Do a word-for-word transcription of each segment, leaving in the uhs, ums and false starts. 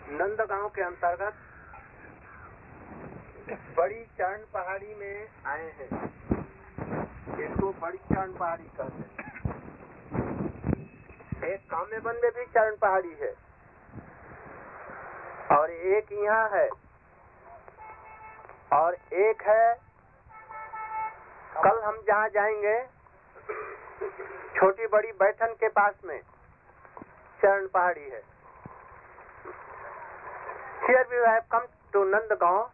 नंदगांव के अंतर्गत बड़ी चरण पहाड़ी में आए हैं। इसको बड़ी चरण पहाड़ी कहते हैं। एक काम्यवन में भी चरण पहाड़ी है और एक यहाँ है और एक है कल हम जहाँ जाएंगे छोटी बड़ी बैठन के पास में चरण पहाड़ी है। Here we have come to Nandagaon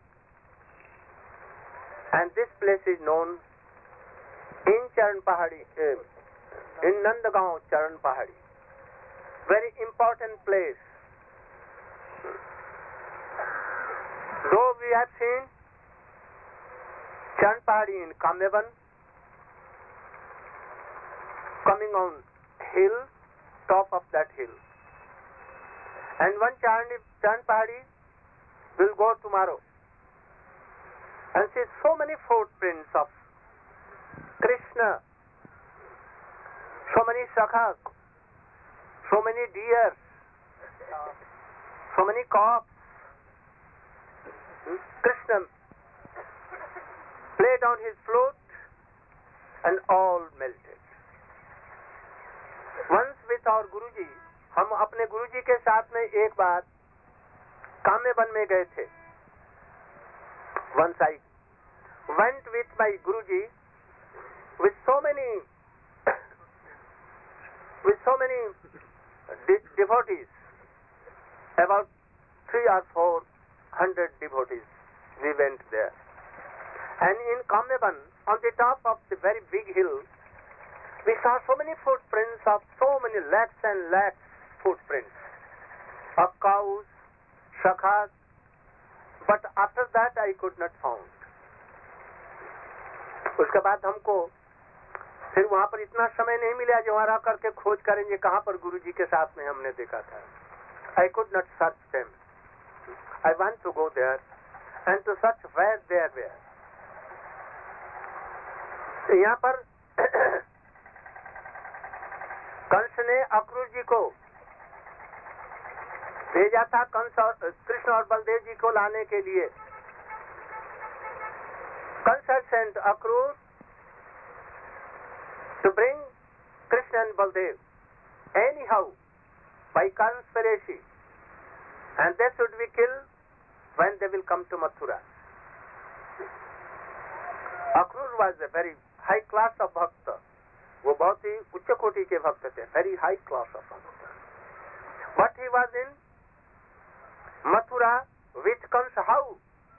and this place is known in Charan Pahadi, uh, in Nandagaon Charan Pahadi. Very important place. Though we have seen Charan Pahadi in Kamyavan, coming on hill, top of that hill. And one Charan, Charan Pahadi will go tomorrow and see so many footprints of Krishna, so many sakhas, so many deer, so many calves. Krishna played on his flute and all melted. Once with our Guruji, हम अपने गुरुजी के साथ में एक बार काम्यवन में गए थे। Once I went with my Guruji with so many with so many de- devotees, about three or four hundred devotees. We went there, and in Kamyavan, on the top of the very big hill, we saw so many footprints of so many lakhs and lakhs footprints of cows, shakhas, but after that I could not found. उसके बाद हमको फिर वहाँ पर इतना समय नहीं मिला जो वहाँ रह करके खोज करेंगे कहाँ पर गुरुजी के साथ में हमने देखा था. I could not search them. I want to go there and to search where they were. यहाँ पर कंस ने अक्रूर जी को भेजा था, कंस और कृष्ण और बलदेव जी को लाने के लिए. Kans had sent Akrur to bring Krishna and Baldev anyhow by conspiracy, and they should be killed when they will come to Mathura. Akrur was a very high class of bhakta. वो बहुत ही उच्च कोटि के भक्त थे, very high class of bhakta. But he was in Mathura with Kansa. How?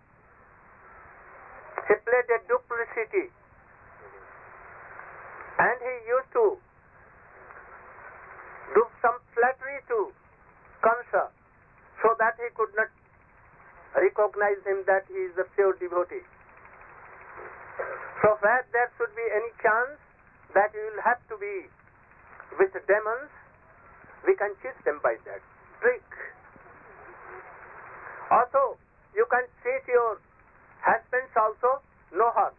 He played a duplicity, and he used to do some flattery to Kansa so that he could not recognize him that he is a pure devotee. So where there should be any chance that you will have to be with demons, we can cheat them by that trick. Also, you can cheat your husbands also, no harm.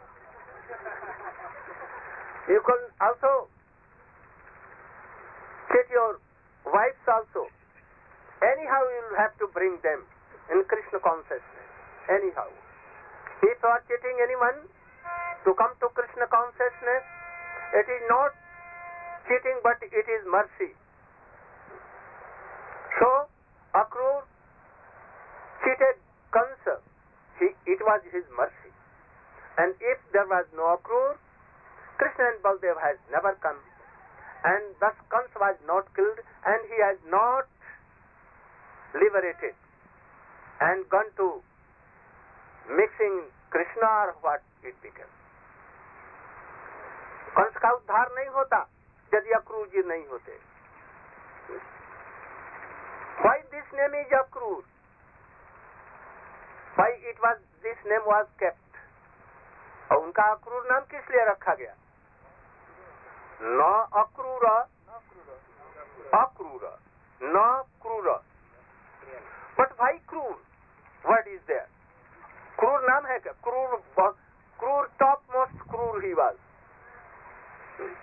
You can also cheat your wives also. Anyhow, you will have to bring them in Krishna consciousness. Anyhow. If you are cheating anyone to come to Krishna consciousness, it is not cheating, but it is mercy. So, Akrur cheated Kansa. He, it was his mercy. And if there was no Akrur, Krishna and Baldev has never come. And thus Kansa was not killed, and he has not liberated and gone to mixing Krishna or what it became. Kans का उद्धार नहीं होता यदि अक्रूर जी नहीं होते. Why this name is Akrur? Why it was this name was kept? और उनका अक्रूर नाम किस लिए रखा गया? न अक्रूर, अक्रूर, न क्रूर. But why क्रूर? What is there? क्रूर नाम है क्या? क्रूर, क्रूर top most क्रूर he was.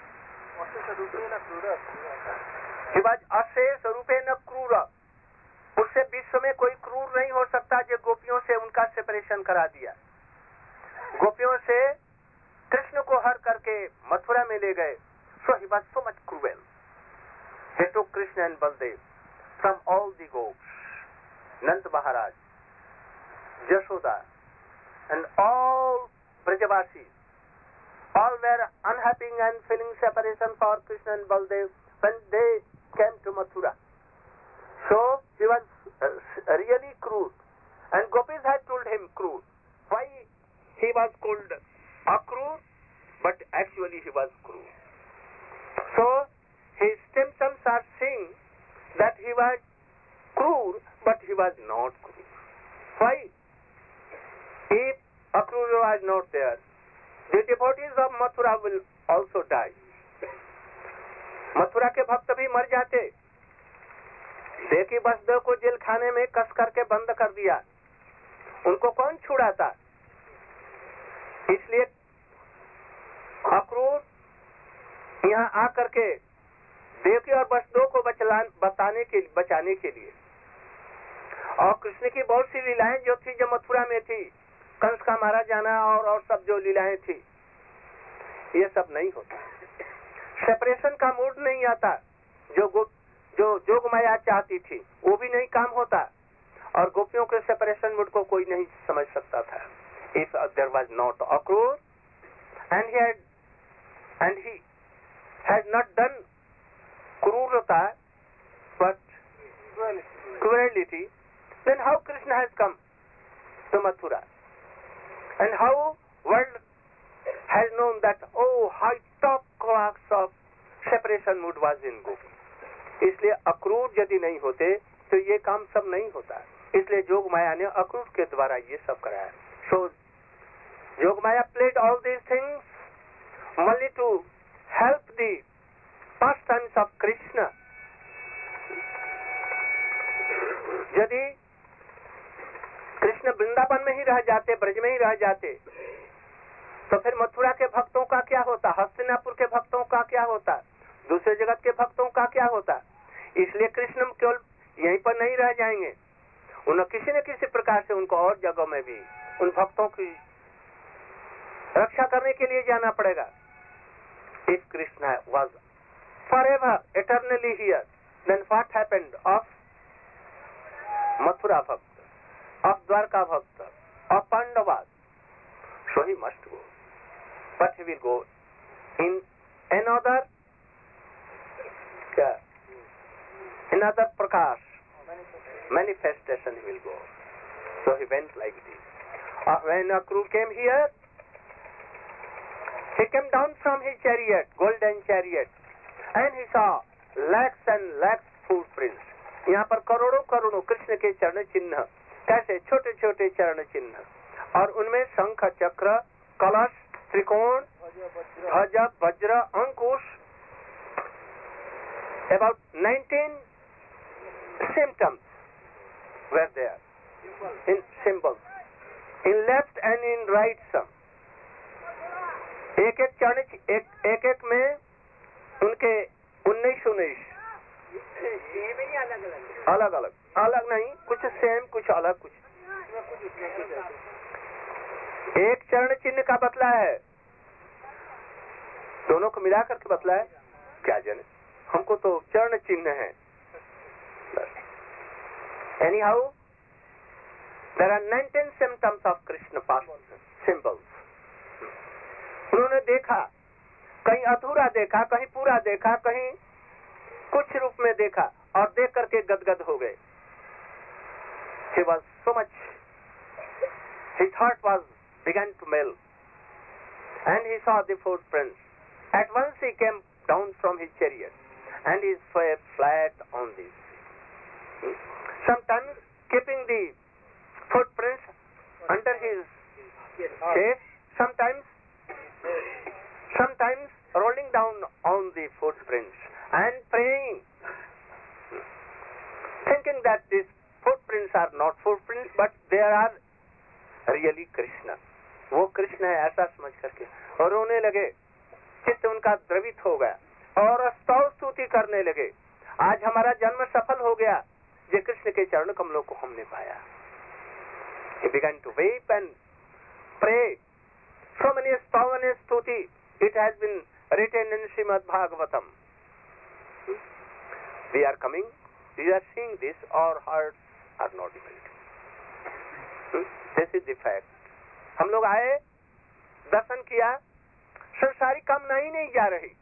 He was Ashesha Rupena Krura. उससे विश्व में कोई क्रूर नहीं हो सकता जो गोपियों से उनका सेपरेशन करा दिया। गोपियों से कृष्ण को हर करके मथुरा में ले गए। So he was so much cruel. He took Krishna and Baldev from all the gopis, Nand Maharaj, Jashoda, and all Brajavasis. All were unhappy and feeling separation for Krishna and Baldev when they came to Mathura. So he was uh, really cruel, and gopis had told him cruel. Why he was called Akrur, but actually he was cruel. So his symptoms are saying that he was cruel, but he was not cruel. Why? If Akrur was not there, the devotees of Mathura will also die. Mathura के भक्त भी मर जाते। देखी वसुदेव को jail खाने में कस करके बंद कर दिया, उनको कौन छुड़ाता? इसलिए अक्रूर यहाँ आकर के देवकी और वसुदेव को बचाने के बचाने के लिए, और कृष्ण की बहुत सी लीलाएं जो थी जो मथुरा में थी, कंस का मारा जाना और और सब जो लीलाएं थी, ये सब नहीं होता। सेपरेशन का मूड नहीं आता जो जो जोग माया चाहती थी, वो भी नहीं काम होता, और गोपियों के सेपरेशन मूड को कोई नहीं समझ सकता था। If there was not Akrur, and he had and he had not done krurata but cruelty, then how Krishna has come to Mathura, and how world has known that oh high top class of separation mood was in Gopi. इसलिए अक्रूर यदि नहीं होते तो ये काम सब नहीं होता। इसलिए जोग माया ने अक्रूर के द्वारा ये सब कराया। So जोग माया played all these things only to help the pastimes of Krishna. यदि कृष्ण वृंदावन में ही रह जाते, ब्रज में ही रह जाते, तो फिर मथुरा के भक्तों का क्या होता, हस्तिनापुर के भक्तों का क्या होता, दूसरे जगत के भक्तों का क्या होता? इसलिए कृष्ण केवल यहीं पर नहीं रह जाएंगे, उन्हें किसी न किसी प्रकार से उनको और जगह में भी उन भक्तों की रक्षा करने के लिए जाना पड़ेगा। If Krishna was forever, eternally here, then what happened of Mathura Bhakt, of Dwarka Bhakt, of Pandavas? So he must go. But he will go in another uh, another prakash, manifestation he will go. So he went like this. Uh, when Akrur came here, he came down from his chariot, golden chariot, and he saw lakhs and lakhs footprints. यहाँ पर करोड़ों करोड़ों कृष्ण के चरण चिन्ह, कैसे छोटे छोटे चरण चिन्ह, और उनमें शंख, चक्र, कलश, त्रिकोण, ध्वज, वज्र, अंकुश, about nineteen symptoms were there in symbols, in left and in right some. एक एक चरण एक एक एक में उनके उन्नीस उन्नीस अलग अलग अलग नहीं, कुछ सेम कुछ अलग, कुछ एक चरण चिन्ह का बतला है, दोनों को मिला करके बतला है, क्या जाने, हमको तो चरण चिन्ह है। Anyhow, there are nineteen symptoms of Krishna past symbols. उन्होंने देखा, कहीं अधूरा देखा, कहीं पूरा देखा, कहीं कुछ रूप में देखा, और देख करके गदगद हो गए। He was so much, his heart was began to melt, and he saw the footprints. At once he came down from his chariot, and he sat flat on the sea. Sometimes keeping the footprints under his chest, sometimes sometimes rolling down on the footprints and praying, thinking that these footprints are not footprints but they are really Krishna. वो कृष्ण है ऐसा समझ करके, और रोने लगे, चित्त उनका द्रवित हो गया, और स्तव स्तुति करने लगे। आज हमारा जन्म सफल हो गया, जे कृष्ण के चरण कमलों को हमने पाया. He began to weep and pray. So many stavani stuti it has been written in Srimad Bhagavatam. We are coming, we are seeing this, our hearts are not melting. This is the fact. हम लोग आए, दर्शन किया, संसारिक कामना ही नहीं जा रही.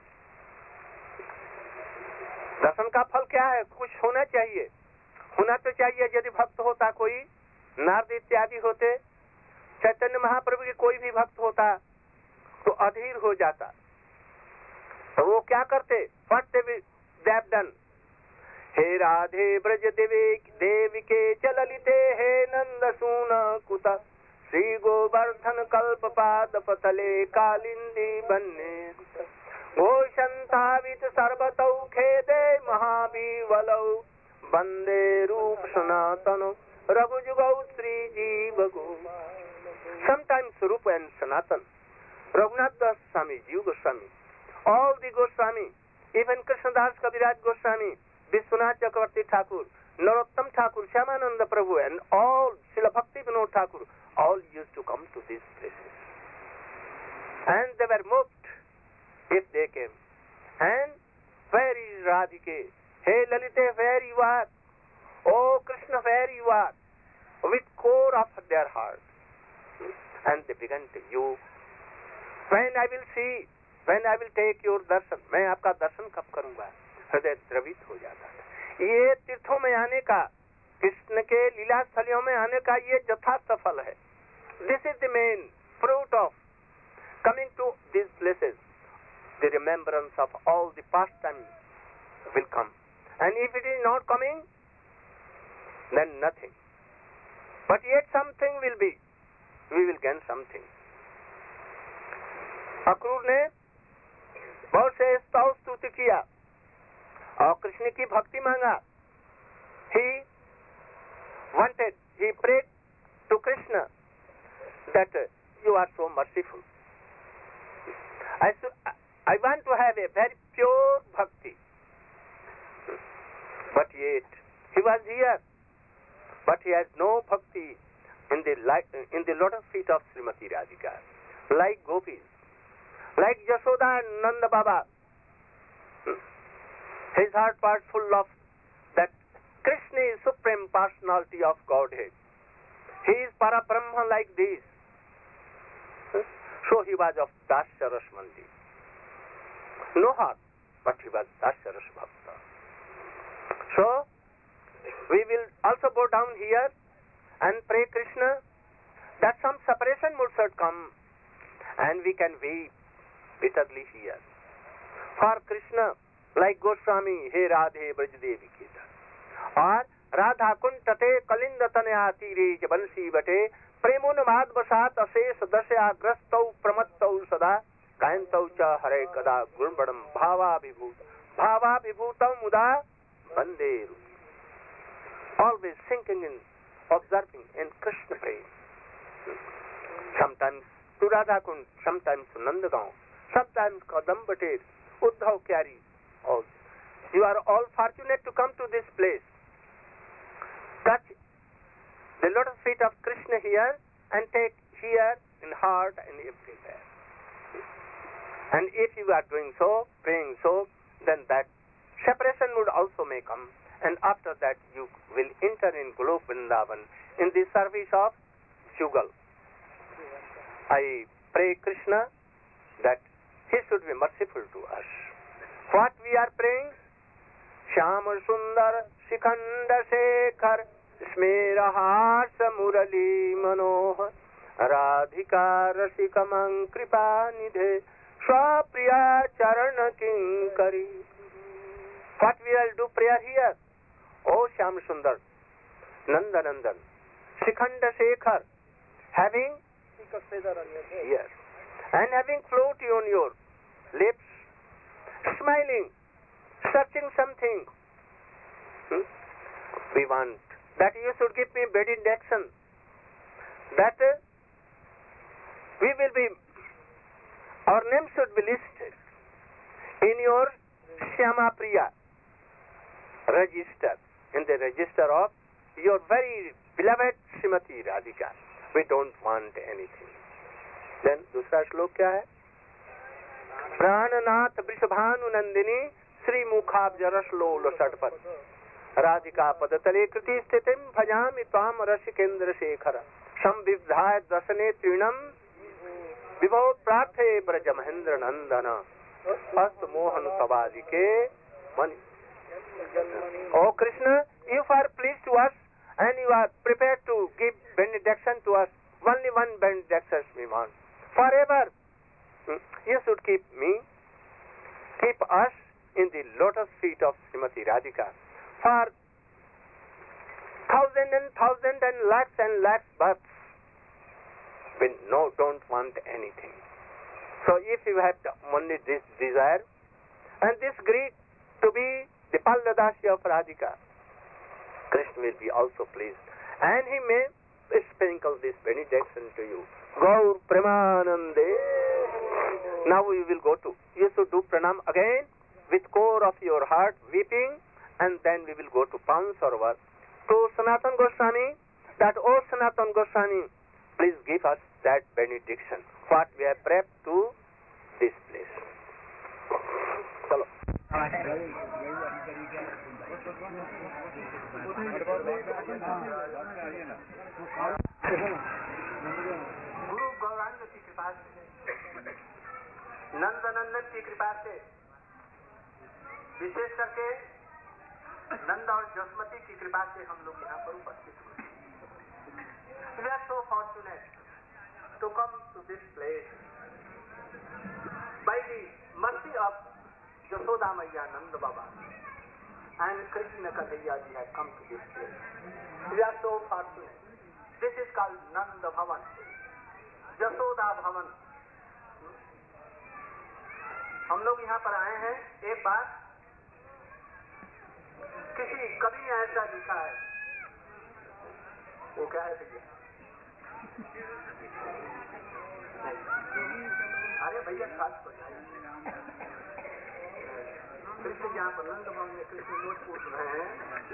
दर्शन का फल क्या है? कुछ होना चाहिए. होना तो चाहिए. यदि भक्त होता कोई, नारद इत्यादि होते, चैतन्य महाप्रभु के कोई भी भक्त होता तो अधीर हो जाता. तो वो क्या करते? What they have done? हे राधे ब्रज देवी देविके चललिते हे नंद सून कुत श्री गोवर्धन कल्प पाद पतले कालिंदी बन्ने घोषंतावित सर्वतौ खेदे महाबीवलौ वंदे रूप सनातन रघुजुगौ श्री जीव गो. Sometimes Rupa and Sanatan, Raghunath Das Swami, Jiva Goswami, all the Goswami, even Krishnadas Kaviraj Goswami, Vishwanath Chakravarti Thakur, Narottam Thakur, Shyamananda Prabhu, and all Srila Bhakti Vinod Thakur, all used to come to these places. And they were moved if they came. And where is Radhike? Hey Lalite, where you are? Oh Krishna, where you are? With core of their heart. And they began to, you, when I will see, when I will take your darshan, मैं आपका दर्शन कब करूंगा? हृदय द्रवित हो जाता है. ये तीर्थों में आने का, कृष्ण के लीला स्थलियों में आने का ये यथार्थ फल है. This is the main fruit of coming to these places. The remembrance of all the past time will come. And if it is not coming, then nothing. But yet something will be. We will gain something. Akrur ने बहुत से स्तव स्तुति किया और कृष्ण की भक्ति मांगा. He wanted, he prayed to Krishna that uh, you are so merciful. I, I want to have a very pure bhakti. But yet, he was here, but he has no bhakti in the in the lotus feet of Srimati Radhika, like gopis, like Yashoda and Nanda Baba. His heart was full of that Krishna is supreme personality of Godhead. He is Parabrahma like this. So he was of Dasya Rasmandi. No heart, but he was Dasya Ras Bhakta. So, we will also go down here and pray Krishna that some separation should come and we can weep bitterly here. For Krishna, like Goswami, He Radhe Brajdevi Kita. Or Radha Kuntate Kalinda Tanaya Tire Jabansi Bate Premunamad Basat Ases Dasya Grastau Pramattau Sada Kayantau Cha Hare Kada Gurmbadam Bhava Vibhuta Bhava Vibhutam Muda Banderu. Always thinking in, observing in Krishna praise. Sometimes to Radha Kund, sometimes to Nandagaon, sometimes Kadambate, Uddhav Kyari. All. You are all fortunate to come to this place. Touch the lotus feet of Krishna here and take here in heart and everywhere. And if you are doing so, praying so, then that separation would also may come. And after that you will enter in Golok Vrindavan in the service of Jugal. I pray Krishna that He should be merciful to us. What we are praying? Shyama Sundar Shikhanda Shekhar Smeraharsa Murali Manohar Radhika Rasikamang Kripa Nidhe Swapriya Charana Kinkari. What we will do prayer here? O Shyam Sundar, Nanda Nandan, Shikhanda Shekhar, having yes, and having float on your lips, smiling, searching something. Hmm? We want that you should give me benediction, that uh, we will be, our name should be listed in your Shyama Priya register. in the register of your very beloved Srimati Radhika. We don't want anything. Then दूसरा श्लोक क्या है? प्राणनाथ वृषभानु नंदिनी श्री मुखाब्जरस लोल षटपथ राधिका पदतले कृति स्थितिम भजामि त्वाम रसिकेन्द्र शेखर संविधाय दशने तृणम विभो प्रार्थे ब्रज महेंद्र नंदन हस्त मोहन सवादिके मणि. Oh Krishna, if you are pleased to us and you are prepared to give benediction to us, only one benediction we want. Forever, you should keep me, keep us in the lotus feet of Srimati Radhika for thousand and thousand and lakhs and lakhs births. We no don't want anything. So if you have only this desire and this greed to be the Palladasi of Radhika, Krishna will be also pleased, and he may sprinkle this benediction to you. Gaur Premanande. Now we will go to, you should do pranam again with core of your heart, weeping, and then we will go to Pan Sarovar to Sanatana Goswami, that O Sanatana Goswami, please give us that benediction, what we have prepped to this place. Chalo. गुरु गौरांग की कृपा से, नंदनंदन की कृपा से, विशेष करके नंद और जसमती की कृपा से हम लोग यहाँ पर उपस्थित हुए. We are so fortunate to come to this place by the mercy of Jashoda Maiya Nanda Baba and Krishna Kanhaiya ji have come to this place. We are so fortunate. This is called Nanda Bhavan, Jashoda Bhavan. हम लोग यहाँ पर आए हैं. एक बार किसी कवि ने ऐसा लिखा है, वो क्या है भैया? अरे भैया साथ हो जाए. कृष्ण जहाँ पर नंद भवन में कृष्ण नोट पूछ रहे हैं,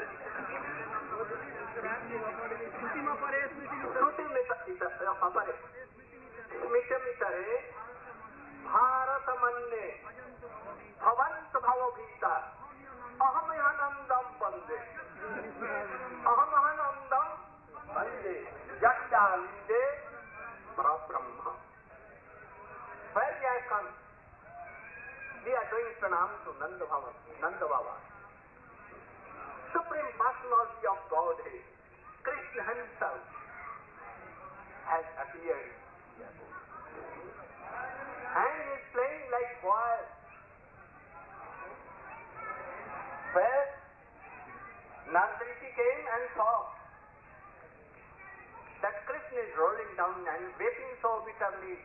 भारत मन्ने भवंत भव भीता अहम आनंदम बंदे अहम आनंदम बंदे यज्ञालिंदे परब्रह्म. Where we have come, we are doing pranam to Nanda Bhava, Nanda Baba, Supreme Personality of Godhead. Krishna himself has appeared and he is playing like boys. Where Nardariti came and saw that Krishna is rolling down and weeping so bitterly.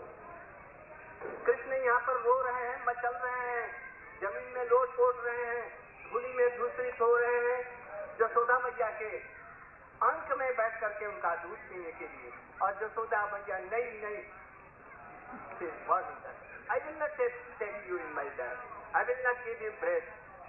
Krishna यहाँ पर रो रहे हैं, मचल रहे हैं, जमीन में लोट pot रहे हैं, धूलि में दूषित हो रहे हैं. जसोदा मैया के अंक में बैठ करके उनका दूध पीने के लिए, और जसोदा मैया नहीं नहीं, I will not take, take you in my bed, I will not give you bread.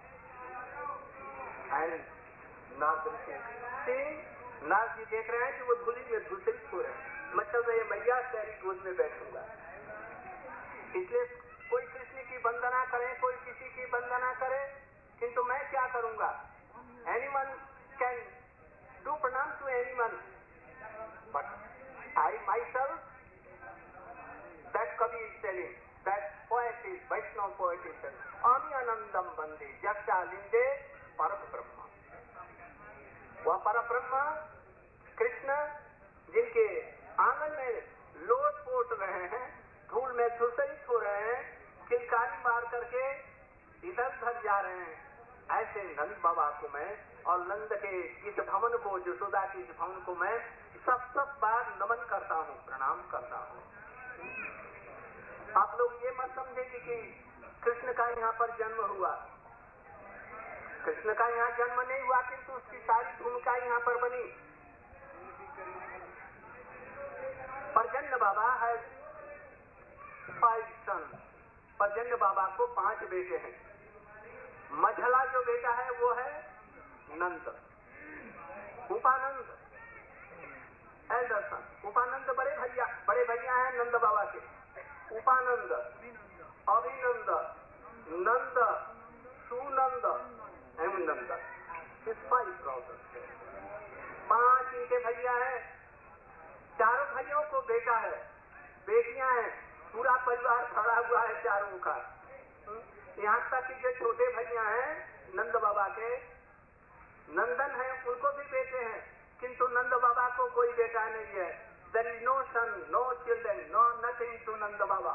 And Narad ji Narad ji देख रहे हैं कि वो धूलि में दूषित हो रहे हैं, मचल रहे, मैया तेरी गोद में बैठूंगा. इसलिए कोई कृष्ण की वंदना करे, कोई किसी की वंदना करे, किंतु मैं क्या करूंगा? Anyone can do pranam to anyone, but I myself, that Kavi is telling, that poet is, Vaishnava poet is telling, Ami Anandam Bande, Yaksha Linde, Parabrahma. वह परब्रह्मा कृष्ण जिनके आंगन में लोट पोट रहे हैं, धूल में धूसरित हो रहे हैं, किलकारी मार करके इधर उधर जा रहे हैं, ऐसे नंद बाबा को मैं और नंद के इस भवन को, यशोदा के इस भवन को मैं सब सब बार नमन करता हूँ, प्रणाम करता हूँ. आप लोग ये मत समझेंगे कि कृष्ण का यहाँ पर जन्म हुआ. कृष्ण का यहाँ जन्म नहीं हुआ, किंतु उसकी सारी भूमिका यहाँ पर बनी. परजन्य बाबा है फाइव सन. परजन्य बाबा को पांच बेटे हैं. मझला जो बेटा है वो है नंद, उपानंद एल्डर सन। उपानंद बड़े भैया बड़े भैया हैं नंद बाबा के। उपानंद, अभिनंद, नंद, सुनंद एवं नंद, फाइव ब्रदर्स। पांच इनके भैया हैं। चारों भाइयों को बेटा है, बेटियां हैं, पूरा परिवार भरा हुआ है चारों का। यहाँ तक कि जो छोटे भैया हैं नंद बाबा के, नंदन है, उनको भी बेटे हैं, किंतु नंद बाबा को कोई बेटा नहीं है। There is no son, no children, no nothing to Nand Baba.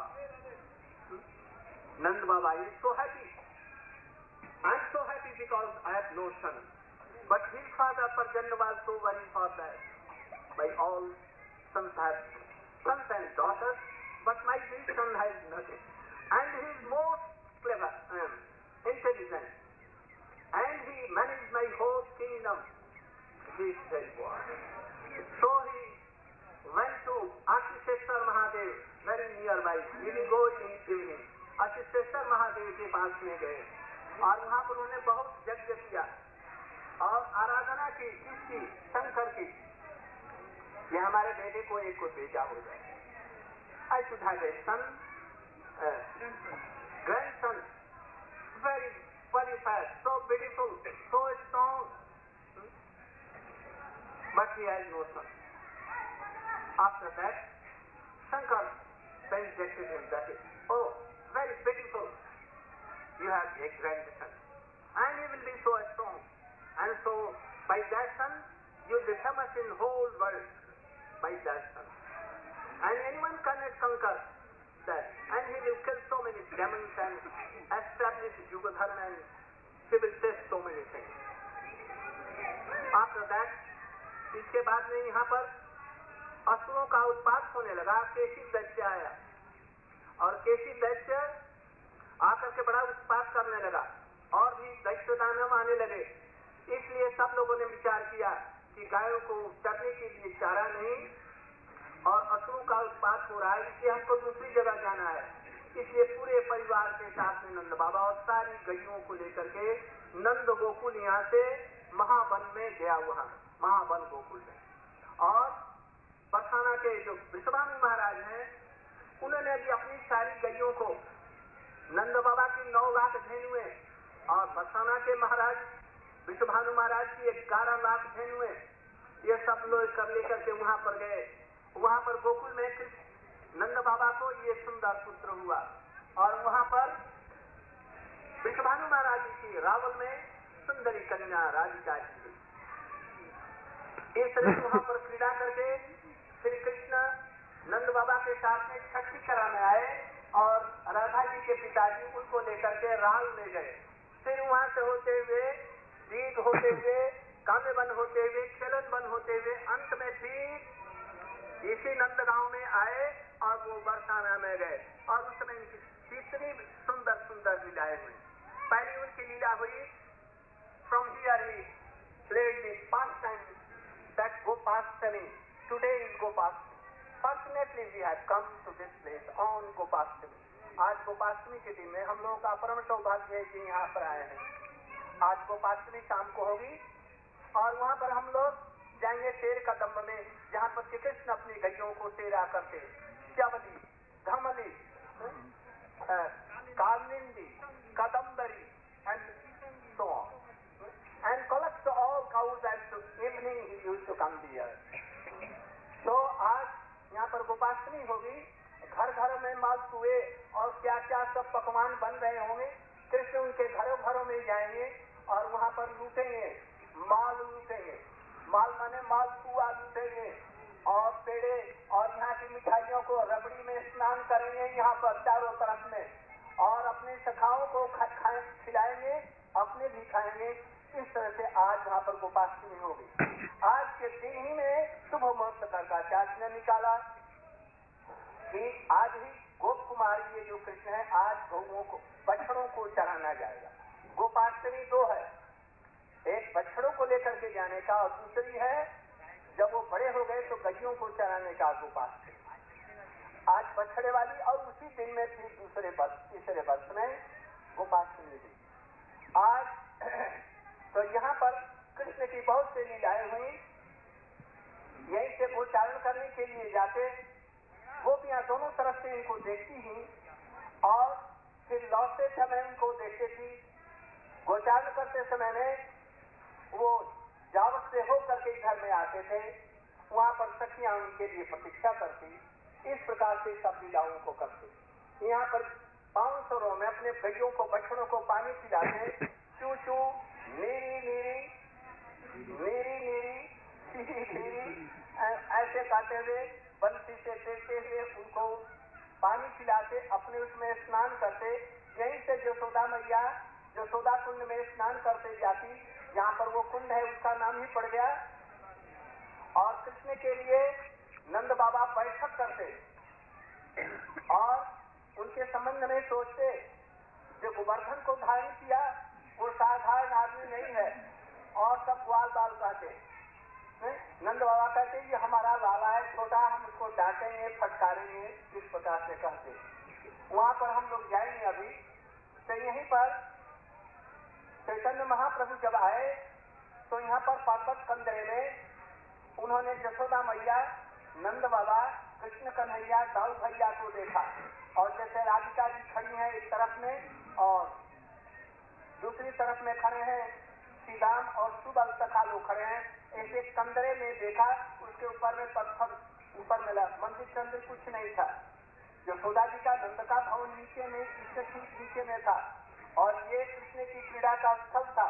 Nand Baba is so happy, I am so happy because I have no son, but his father Parjanya was so worry for that. By all sons have sons and daughters, but my big son has nothing, and he is most clever, um, intelligent, and he managed my whole kingdom. He is very poor. So he went to Ashisheshwar Mahadev, very nearby. He will go in evening. Ashisheshwar Mahadev के पास में गए और वहाँ पर उन्होंने बहुत यज्ञ किया और आराधना की, किसकी? शंकर की। ये हमारे बेटे को एक को बेटा हो जाए। I should have a son, uh, grandson, very very fast, so beautiful, so strong, hmm? But he has no son. After that, Shankar benedicted him that is, oh, very beautiful, you have a grandson, and he will be so strong, and so by that son you will be famous in whole world. By that son, and anyone cannot conquer that, and he will kill so many demons and establish Yuga Dharma, and he will test so many things. After that, इसके बाद में यहाँ पर असुरों का उत्पात होने लगा। केशी दैत्य आया और केशी दैत्य आकर के बड़ा उत्पात करने लगा और भी दैत्य दानव आने लगे। इसलिए सब लोगों ने विचार किया कि गायों को चरने के लिए चारा नहीं और असुरों का उत्पात हो रहा है, इसलिए हमको दूसरी जगह जाना है। इसलिए पूरे परिवार के साथ में नंद बाबा और सारी गैयों को लेकर के नंद गोकुल यहाँ से महावन में गया, वहाँ महावन गोकुल में। और बरसाना के जो वृषभानु महाराज हैं उन्होंने भी अपनी सारी गैयों को, नंद बाबा की नौ लाख धेनुए और बरसाना के महाराज वृषभानु महाराज की ग्यारह लाख धेनुए, ये सब लोग कर लेकर के वहां पर गए। वहां पर गोकुल में कृष्ण नंद बाबा को ये सुंदर पुत्र हुआ और वहां पर वृषभानु महाराज जी की रावल में सुंदरी कन्या राधिका जी। इस तरह वहां पर क्रीड़ा करके श्री कृष्ण नंद बाबा के साथ में छठी कराने आए और राधा जी के पिताजी उनको लेकर के राल ले गए। फिर वहां से होते हुए दीप होते हुए, कामे बन होते हुए, खेलन बन होते हुए, अंत में ठीक इसी नंदगांव में आए और वो बरसाना में गए और उस समय इनकी कितनी सुंदर सुंदर लीलाएं हुई। पहली उनकी लीला हुई from here he played the past time that Gopashtami, today is Gopashtami. Fortunately we have come to this place on Gopashtami. आज गोपाष्टमी के दिन में हम लोगों का परम सौभाग्य है कि यहाँ पर आए हैं। आज गोपाष्टमी शाम को होगी और वहाँ पर हम लोग जाएंगे शेर का दम्ब में, जहाँ पर श्री कृष्ण अपनी गैयों को टेरा करते, Chyavali, Dhamali, Kalindi, Kadambari and so on, and collect all cows at evening he used to come here. तो आज यहाँ पर गोपाष्टमी होगी, घर घर में मालपुए और क्या क्या सब पकवान बन रहे होंगे। कृष्ण उनके घरों घरों में जाएंगे और वहाँ पर लूटेंगे, माल लूटेंगे, माल माने मालपुआ लूटेंगे और पेड़े और यहाँ की मिठाइयों को रबड़ी में स्नान करेंगे यहाँ पर चारों तरफ में और अपने सखाओं को खाए खिलाएंगे, अपने भी खाएंगे। इस तरह से आज वहाँ पर गोपाष्टमी होगी। आज के दिन ही में शुभ मुहूर्त गर्गाचार्य ने निकाला कि आज ही गोप कुमारी ये जो कृष्ण है आज गौओं को बछड़ों को चढ़ाना जाएगा। गोपाष्टमी दो है, एक बछड़ों को लेकर के जाने का और दूसरी है जब वो बड़े हो गए तो गैयों को चराने का गोपाष्टमी। आज बछड़े वाली और उसी दिन में फिर दूसरे वर्ष तीसरे वर्ष में गोपाष्टमी थी। आज तो यहाँ पर गोचारण करने के लिए जाते, गोपियां दोनों तरफ से इनको देखती ही और फिर लौटते समय इनको देखती थी। गोचारण करते समय में वो जावट से हो करके घर में आते थे, वहां पर सखियां उनके लिए प्रतीक्षा करती। इस प्रकार से सब लीलाओं को करते। यहाँ पर पांच सौ में अपने गैयों को बछड़ों को पानी पिलाते, चू चू नीरी नीरी नीरी नीरी नीरी नीरी ऐसे गाते हुए बंसी से टेकते हुए उनको पानी पिलाते, अपने उसमें स्नान करते। यहीं से यशोदा मैया यशोदा कुंड में स्नान करते जाती, जहाँ पर वो कुंड है उसका नाम ही पड़ गया। और कृष्ण के लिए नंद बाबा बैठक करते और उनके संबंध में सोचते, जो गोवर्धन को धारण किया वो साधारण आदमी नहीं है। और सब ग्वाल बाल कहते, नंद बाबा कहते ये हमारा लाला है छोटा, हम उसको डांटेंगे फटकारेंगे, इस प्रकार से कहते। वहां पर हम लोग जाएंगे अभी। तो यहीं पर चैतन्य महाप्रभु जब आए तो यहाँ पर पर्वत कंदरे में उन्होंने यशोदा मैया, नंद बाबा, कृष्ण कन्हैया, दाऊ भैया को देखा। और जैसे राधिका जी खड़ी है एक तरफ में और दूसरी तरफ में खड़े हैं श्रीराम और सुबल सखा लोग खड़े हैं, ऐसे कंदरे में देखा। उसके ऊपर में पत्थर ऊपर मिला, मंदिर चंदिर कुछ नहीं था। यशोदा जी का नंद का भवन नीचे में, इससे ठीक नीचे में था और ये कृष्ण की क्रीड़ा का स्थल था।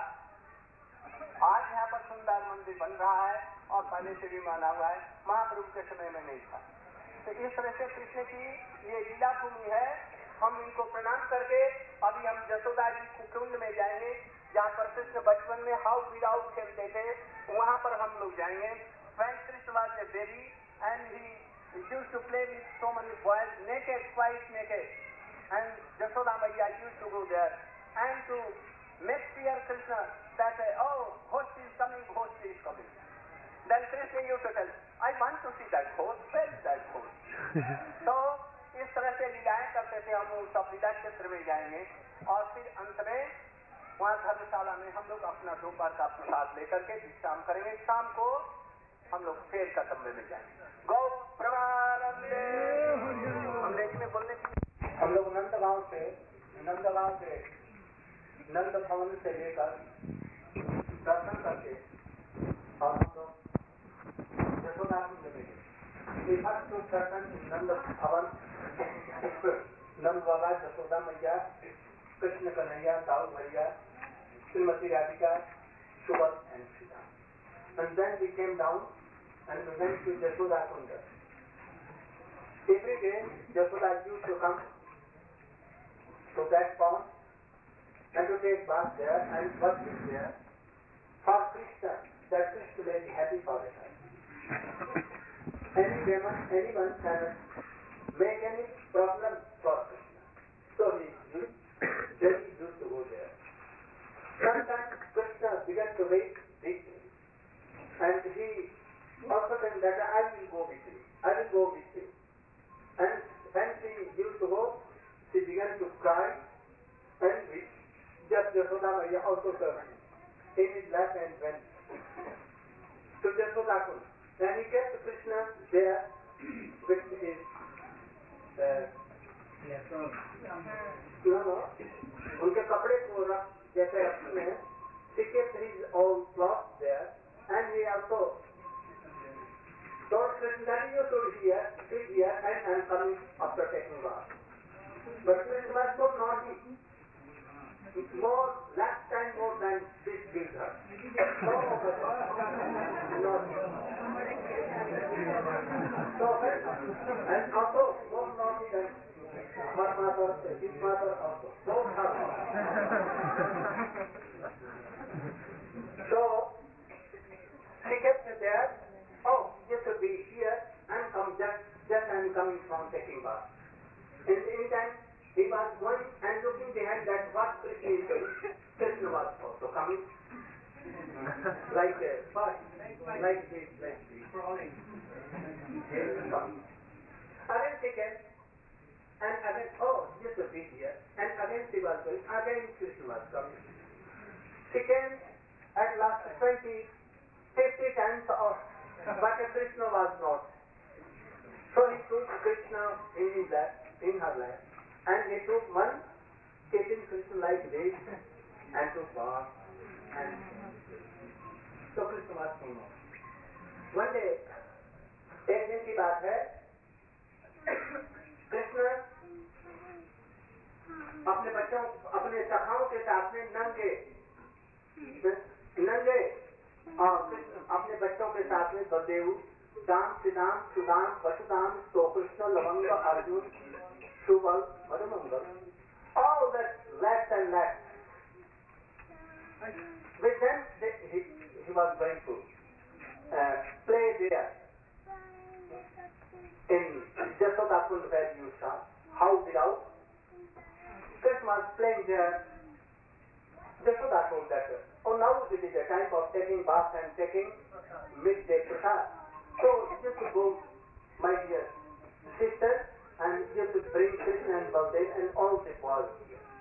आज यहाँ पर सुंदर मंदिर बन रहा है और पहले से भी माना हुआ है, महाप्रभु के समय में नहीं था। तो इस तरह से कृष्ण की ये लीला भूमि है। हम इनको प्रणाम करके अभी हम यशोदा जी कुकुंड में जाएंगे, जहाँ पर कृष्ण बचपन में हाउ बिराउ खेलते थे, वहाँ पर हम लोग जाएंगे। When Krishna was a baby and he used to play with so many boys, naked, quite naked, and Yashoda Maiya used to go there and to make fear Krishna that oh, host is coming, host is coming. Then Krishna used to tell, I want to see that host, where is that host? So इस तरह से लीलाएं करते थे। हम उस लीला क्षेत्र में जाएंगे और फिर अंत में वहाँ धर्मशाला में हम लोग अपना दोपहर का प्रसाद लेकर के विश्राम करेंगे। शाम को हम लोग फिर का कमरे में जाएंगे। गौ प्रमानंदे अंग्रेजी में बोलने की हम लोग नंदगांव से नंदगांव से नंद भवन से लेकर दर्शन करके और हम लोग यशोदा कुंड में दर्शन नंद भवन, नंद बाबा, यशोदा मैया, कृष्ण कन्हैया, दाऊ भैया, Shrimati Radhika, Subal and Sita. And then we came down and we went to Yashoda Kunda. Every day Yashoda used to come to that pond and to take bath there and worship there for Krishna, that Krishna may be happy for the time. Any demon, anyone can make any problem for Krishna. So he used, then he used to go there. Sometimes Krishna began to wait deeply, and he also said that I will go with you, I will go with you. And when she used to go, she began to cry and weep. Just Yashoda Maiya also turned in his lap and went to Yashoda Kund. And he kept Krishna there with his uh, no, no, उनके कपड़े को रख जैसे रखते हैं, he kept his own clothes there, and he also told Krishna that you should here, sit here, and I am coming after taking bath. But Krishna was so naughty, more, last time more than this gives her. So naughty. So, and also more naughty than her mother, his mother also. Both her mother. So, she kept me there. Oh, you should be here. I'm come just, just I'm coming from taking bath. In the meantime, he was going and looking behind that what Krishna is doing. Krishna was also coming. Like a bird, like this, like this. Crawling. Again she came, and again, oh, you should be here. And again she was going, again Krishna was coming. She came at last twenty, fifty times or but Krishna was not. So he took Krishna in his lap, in her lap, and he took one kissing Krishna like this, and took bath, and so Krishna was no more. One day, एक दिन की बात है, कृष्ण अपने बच्चों, अपने सखाओं के साथ में नंगे, नंगे और कृष्ण अपने बच्चों के साथ में बलदेव, दाम, सिदाम, सुदाम, वसुदाम, कृष्ण, लवंग, Arjun, Subal, Madhumangal, all that left and left. With them, they, he, he was going to uh, play there in Jasoda Kund where you saw, how without. Krishna was playing there. Jasoda told that, oh, now it is a time of taking bath and taking midday prasad. So you should go, my dear sister, and you should bring Krishna and Baldev and all the boys here.